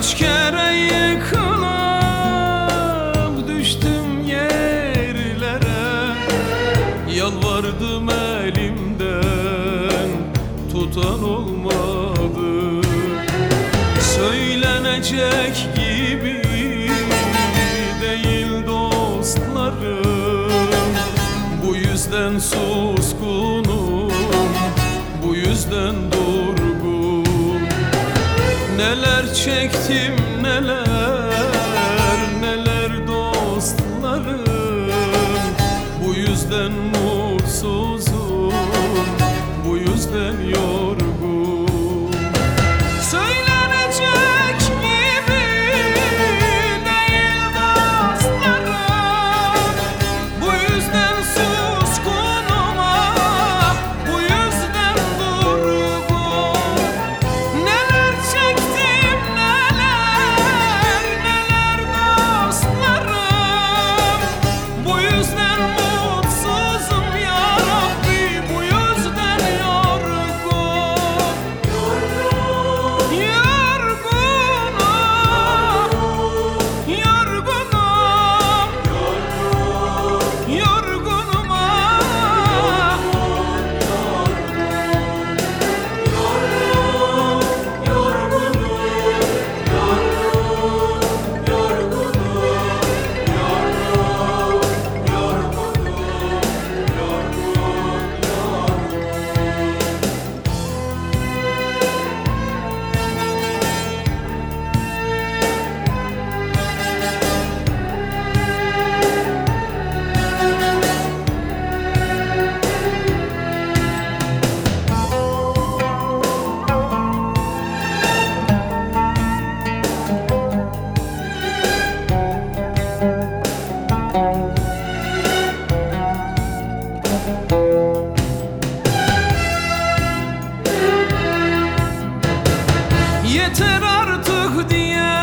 Kaç kere yıkılıp düştüm yerlere, yalvardım elimden tutan olmadı. Söylenecek gibi değil dostlarım, bu yüzden suskunum, bu yüzden durgun. Neler çektim neler, neler dostlarım, bu yüzden mutsuzum, bu yüzden yorgun. Söylenecek gibi değil dostlarım, bu yüzden suskunum, bu yüzden durgun. Neler çektim neler, neler dostlarım, bu yüzden mutsuzum ya Rabbi, bu yüzden yorgun. Yorgunum, yeter artık diye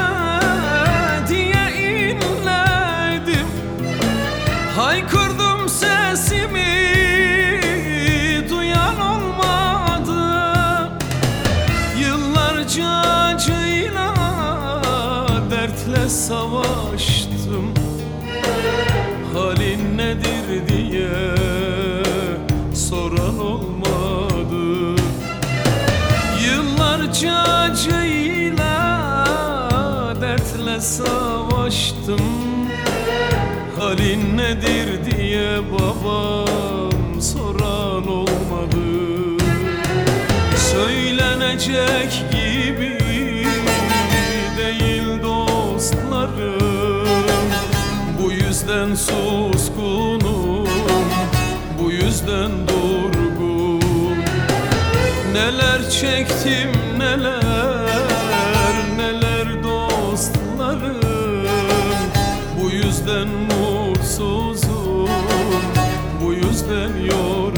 inledim, haykırdım sesimi, duyan olmadı. Yıllarca acıyla dertle savaştım, halin nedir diye soran olmadı. Yıllarca acıyla dertle savaştım, halin nedir diye babam soran olmadı. Söylenecek gibi değil dostlarım, bu yüzden suskunum, bu yüzden durgun. Neler çektim neler, neler dostlarım, bu yüzden mutsuzum, bu yüzden yorgunum.